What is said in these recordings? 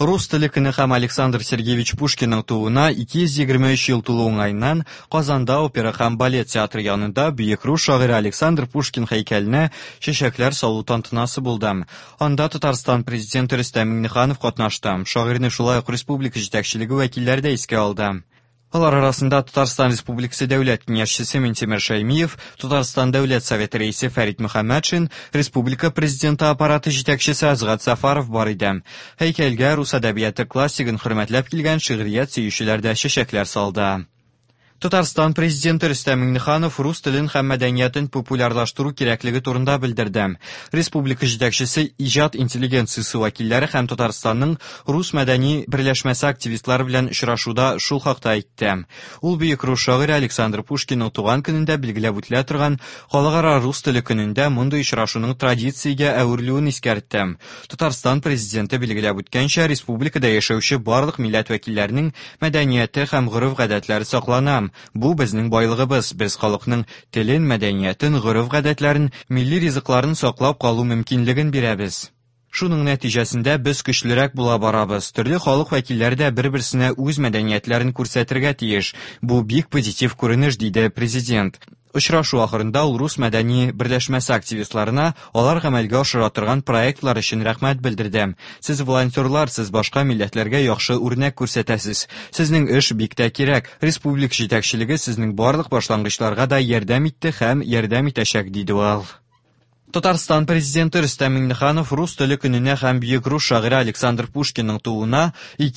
Рус теле көне һәм Александр Сергеевич Пушкинның тууына 223 ел тулу уңайыннан Казанда опера һәм балет театры янында бөек рус шагыйре Александр Пушкин һәйкәленә чәчәкләр салу тантанасы булды. Анда Татарстан президенты Рөстәм Миңнеханов катнашты. Шагыйрьне шулай ук республика җитәкчелеге вәкилләре дә искә алды. Алар арасында Татарстан Республикасы дәүләт киңәшчесе Минтимер Шәймиев, Татарстан дәүләт советы рәисе Фәрит Мөхәммәтшин, республика президенты аппараты җитәкчесе Азгат Сафаров бар иде. Һәйкәлгә рус әдәбияты классигын хөрмәтләп килгән шигърият сөючеләр дә чәчәкләр салды. Татарстан президенты Рөстәм Миңнеханов рус телен һәм мәдәниятен популярлаштыру кирәклеге турында белдерде. Республика җитәкчесе иҗат интеллигенциясе вәкилләре һәм Татарстанның рус мәдәни берләшмәсе активистлары белән очрашуда шул хакта әйтте. Ул бөек рус шагыйре Александр Пушкинның туган көнендә билгеләп үтелә торган халыкара рус теле көнендә мондый очрашуның традициягә әверелүен искәртте. Татарстан президенты билгеләп үткәнчә, республикада яшәүче барлык милләт вәкилләренең мәдәнияте һәм гореф-гадәтләре саклана. Бу безнең байлыгыбыз. Без халыкның телен, мәдәниятен, гореф-гадәтләрен, милли ризыкларын саклап калу мөмкинлеген бирәбез. Шуның нәтиҗәсендә без көчлерәк була барабыз. Төрле халык вәкилләре дә бер-берсенә үз мәдәниятләрен күрсәтергә тиеш. Бу бик позитив күренеш, диде президент. Очрашу ахырында ул рус мәдәни берләшмәсе активистларына алар гамәлгә ашыра торган проектлар өчен рәхмәт белдерде. Сез волонтерлар, сез башка милләтләргә яхшы үрнәк күрсәтәсез. Сезнең эш бик тә кирәк. Республика җитәкчелеге сезнең барлык башлангычларга да ярдәм итте һәм ярдәм итәчәк, диде ул. Татарстан президенты Рөстәм Миңнеханов рус теле көненә һәм бөек рус шагыйре Александр Пушкинның тууына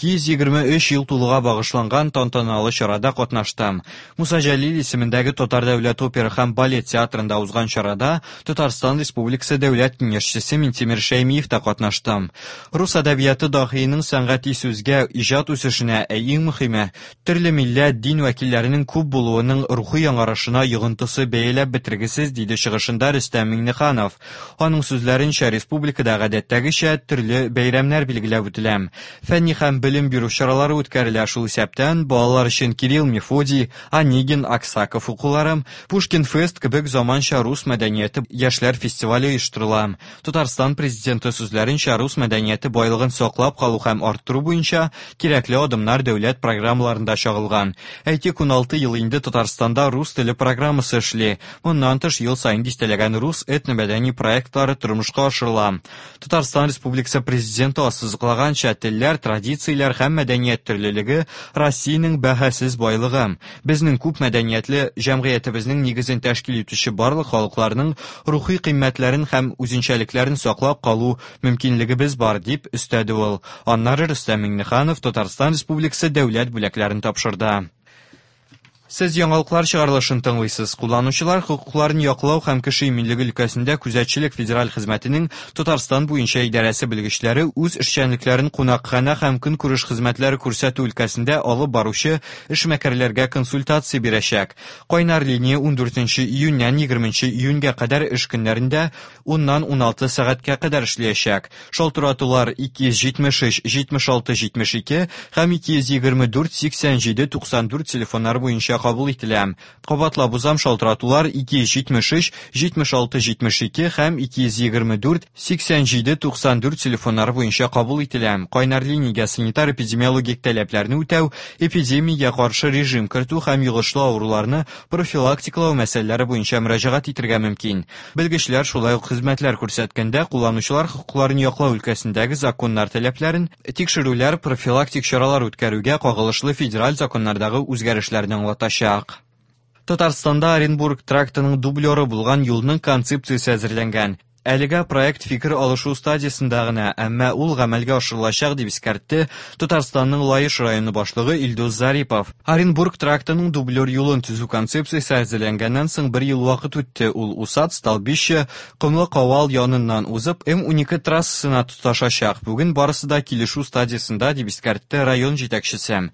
223 ел тулуга багышланган тантаналы чарада катнашты. Муса Җәлил исемендәге Татар дәүләт опера һәм балет театрында узган чарада Татарстан Республикасы дәүләт киңәшчесе Минтимер Шәймиев та катнашты. Рус әдәбияты даһиенең сәнгати сүзгә, иҗат үсешенә, иң мөһиме, төрле милләт, дин вәкилләренең күп булуының рухи яңарышына йогынтысы бәяләп бетергесез, диде чыгышында Рөстәм Миңнеханов. Аның сүзләренчә, республикада гадәттәгечә төрле бәйрәмнәр билгеләп үтелә. Фәнни һәм белем бирү чаралары үткәрелә. Шул исәптән балалар өчен Кирилл Мефодий, Онегин, Аксаков укулары, Пушкин фест кебек заманча рус мәдәнияте яшьләр фестивале оештырыла. Татарстан президенты сүзләренчә, рус мәдәнияте байлыгын саклап калу һәм арттыру буенча кирәкле адымнар дәүләт программаларында чагылган. Әйтик, 16 ел инде Татарстанда рус теле программасы эшли. Моннан тыш ел саен дистәләгән рус этно-мәдәни проектлары тормышка ашырыла. Татарстан Республикасы президенты ассызыклаганча, телләр, традицияләр һәм мәдәният төрлелеге Россиянең бәһасез байлыгы. Безнең күп мәдәниятле җәмгыятебезнең нигезен тәшкил итүче барлык халыкларның рухи кыйммәтләрен һәм үзенчәлекләрен саклап калу мөмкинлегебез бар, дип өстәде ул. Аннары Рөстәм Миңнеханов Татарстан Республикасы дәүләт бүләкләрен тапшырды. Сез яңалыклар чыгарылышын тыңлыйсыз. Кулланучылар хокукларын яклау һәм кеше иминлеге өлкәсендә күзәтчелек федераль хезмәтенең Татарстан буенча идарәсе белгечләре үз эшчәнлекләрен кунакхана һәм көнкүреш хезмәтләре күрсәтү өлкәсендә алып баручы эшмәкәрләргә консультация бирәчәк. Кайнар линия 14 июньнән 20 июньгә кадәр эш көннәрендә 10ннан 16 сәгатькә кадәр эшләячәк. Шалтыратулар 273 76 72 һәм 224 87 94 телефоннары буенча кабул ителә. Кабатлап узам, шалтыратулар 273 76 72 һәм 224 87 94 телефоннары буенча кабул ителә. Кайнар линиягә санитар-эпидемиологик таләпләрне үтәү, эпидемиягә каршы режим кертү һәм йогышлы авыруларны профилактикалау мәсьәләләре буенча мөрәҗәгать итәргә мөмкин. Белгечләр шулай ук хезмәтләр күрсәткәндә кулланучылар хокукларын яклау өлкәсендәге законнар таләпләрен, тикшерүләр, профилактик чаралар үткәрүгә кагылышлы федераль законнардагы үзгәрешләрне аңлата. Татарстанда Оренбург трактының дублеры булган юлның концепциясе әзерләнгән. Әлегә проект фикер алышу стадиясында гына, әмма ул гамәлгә ашырылачак, дип искәртте Татарстанның Лаеш районы башлыгы Илдус Зарипов. Оренбург трактының дублер юлын төзү концепциясе әзерләнгәннән соң 1 ел вакыт үтте. Ул Усат, Столбище, Комлы Кавал яныннан узып, М12 трассасына тоташачак. Бүген барысы да килешү стадиясында, дип искәртте район җитәкчесе.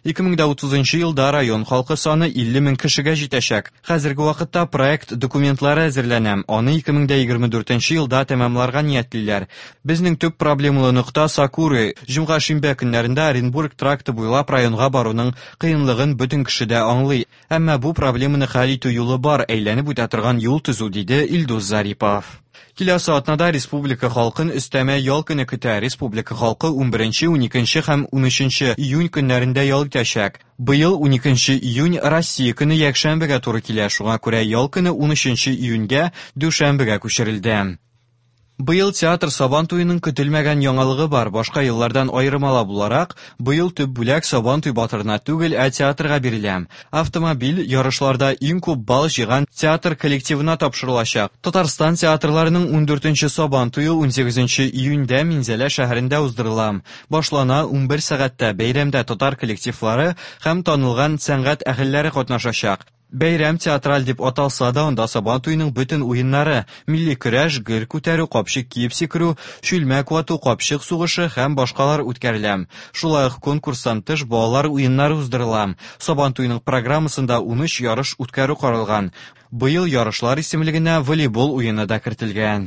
2030 елда район халкы саны 50 мең кешегә җитәчәк. Хәзерге вакытта проект документлары әзерләнә. Аны 2024 елда тәмамларга ниятлиләр. Безнең төп проблемалы нокта Сакуры. Җомга шимбә көннәрендә Оренбург тракты буйлап районга баруның кыенлыгын бөтен кеше дә аңлый. Әмма бу проблеманы хәл итү юлы бар, әйләнеп үтә торган юл төзү, диде Илдус Зарипов. Киләсе атнада республика халкын өстәмә ял көне көтә. Республика халкы 11, 12 һәм 13 июнь көннәрендә ял итәчәк. Быел 12 июнь Россия көне якшәмбегә туры килә. Шуңа күрә ял көне 13 июньгә дүшәмбегә күчерелде. Быел театр Сабан туйының көтелмәгән яңалыгы бар. Башка еллардан аерымала буларак, быел төп бүләк Сабан туй батырына түгел, театрга бирелә. Автомобиль ярышларда иң күп балл җыйган театр коллективына тапшырылачак. Татарстан театрларының 14нче Сабан туйы 18 июньдә Минзәлә шәһәрендә уздырыла. Башлана 11 сәгатьтә. Бәйрәмдә татар коллективлары һәм танылган сәнгать әһелләре катнашачак. Бәйрәм театраль дип аталса да, анда Сабан туйның бөтен уеннары, милли көрәш, гер күтәрү, капчык киеп сикерү, шүлмәк вату, капчык сугышы һәм башкалар үткәрелә. Шулай ук конкурстан тыш балалар уеннары уздырыла. Сабан туйның программасында 13 ярыш үткәрү каралган. Быел ярышлар исемлегенә волейбол уены да кертелгән.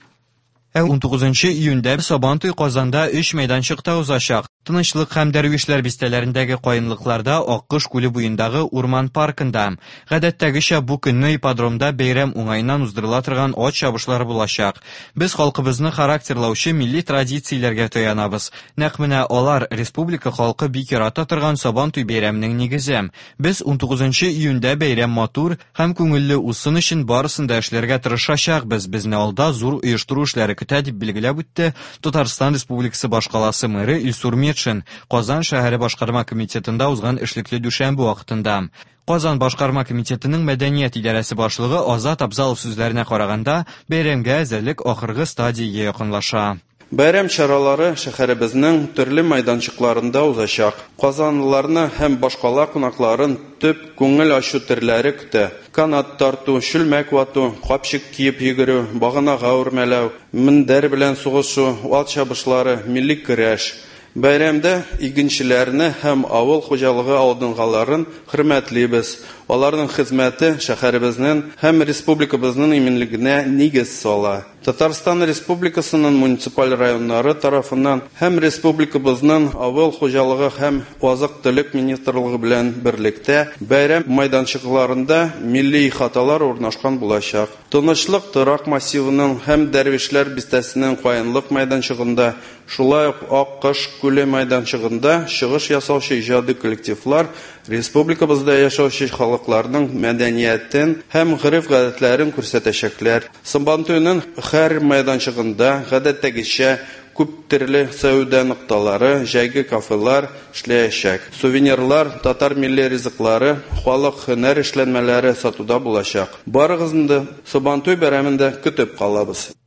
19 июньдә Сабан туй Казанда 3 мәйданчыкта узачак. Тынычлык һәм дәрвишләр бистәләрендәге каенлыкларда, Аккыш күле буендагы урман паркында. Гадәттәгечә бу көнне ипподромда бәйрәм уңайыннан уздырыла торган ат чабышлары булачак. Без халкыбызны характерлаучы милли традицияләргә таянабыз. Нәкъ менә алар республика халкы бик ярата торган Сабан туй бәйрәменең нигезе. Без 19 июньдә бәйрәм матур һәм күңелле усын өчен барысын да эшләргә тырышачакбыз. Безне алда зур оештыру эшләре көтә дип билгеләп үтте Татарстан Республикасы башкаласы мэры Илсур Казан шәһәре башкарма комитетында узган эшлекле дүшәмбе вакытында. Казан башкарма комитетының мәдәният идарәсе башлыгы Азат Абзалов сүзләренә караганда, бәйрәмгә әзерлек ахыргы стадиягә якынлаша. Бәйрәм чаралары шәһәребезнең төрле мәйданчыкларында узачак. Казанлыларны һәм башкала кунакларын төп күңел ачу төрләре көтә. Канат тарту, шүлмәк вату, капчык киеп йөгерү, баганага үрмәләү, мендәр белән сугышу, ат чабышлары, милли көрәш. Бәйрәмдә игенчеләрне һәм авыл хуҗалыгы алдынгыларын хөрмәтлибез. Аларның хезмәте шәһәребезнең һәм республикабызның иминлегенә нигез сала. Татарстан Республикасының муниципаль районнары тарафыннан һәм республикабызның авыл хуҗалыгы һәм азык-төлек министрлыгы белән берлектә бәйрәм мәйданчыкларында милли ихаталар урнашкан булачак. Тынычлык торак массивының һәм дәрвишләр бистәсенең каенлык мәйданчыгында, шулай ук Аккыш күле мәйданчыгында чыгыш ясаучы иҗади коллективлар республикабызда яшәүче халыкларның мәдәниятен һәм гырыф-гадәтләрен күрсәтәчәкләр. Сабан туйның һәр мәйданчыгында гадәттәгечә күп төрле сәүдә нокталары, җәйге кафелар эшләячәк. Сувенирлар, татар милли ризыклары, халык һөнәр эшләнмәләре сатуда булачак. Барыгызны Сабан туй бәйрәмендә көтеп калабыз.